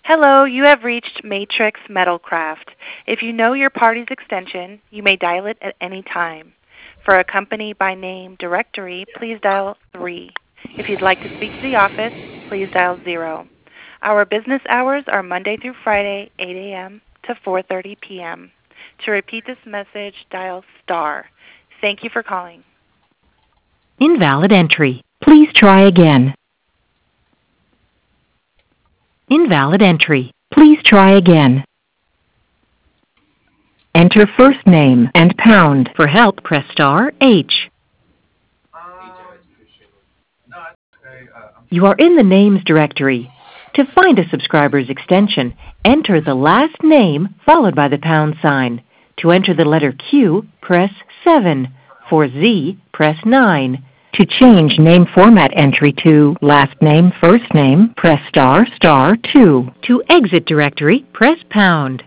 Hello, you have reached Matrix Metalcraft. If you know your party's extension, you may dial it at any time. For a company by name directory, please dial 3. If you'd like to speak to the office, please dial 0. Our business hours are Monday through Friday, 8 a.m. to 4:30 p.m. To repeat this message, dial star. Thank you for calling. Invalid entry. Please try again. Invalid entry. Please try again. Enter first name and pound. For help, press star H. You are in the names directory. To find a subscriber's extension, enter the last name followed by the pound sign. To enter the letter Q, press 7. For Z, press 9. To change name format entry to last name, first name, press star, star 2. To exit directory, press pound.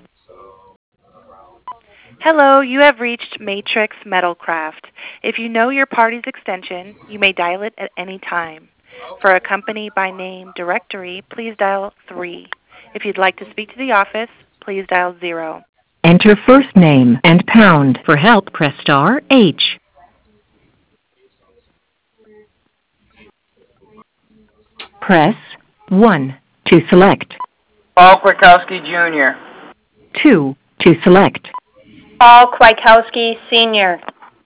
Hello, you have reached Matrix Metalcraft. If you know your party's extension, you may dial it at any time. For a company by name directory, please dial 3. If you'd like to speak to the office, please dial 0. Enter first name and pound. For help, press star H. Press 1 to select. Paul Kwiatkowski Jr. 2 to select. Paul Kwiatkowski Sr.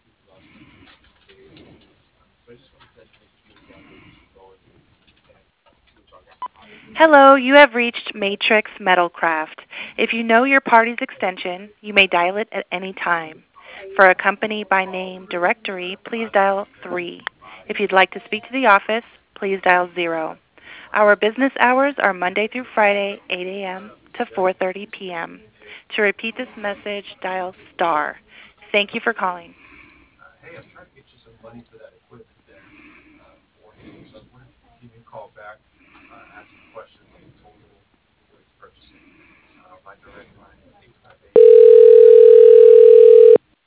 Hello, you have reached Matrix Metalcraft. If you know your party's extension, you may dial it at any time. For a company by name directory, please dial 3. If you'd like to speak to the office, please dial 0. Our business hours are Monday through Friday, 8 a.m. to 4:30 p.m. To repeat this message, dial star. Thank you for calling. Hey, I'm trying to get you some money for that equipment there for him. So I wanted to give you a call back, ask some questions on the total what he's purchasing. My direct line is 858.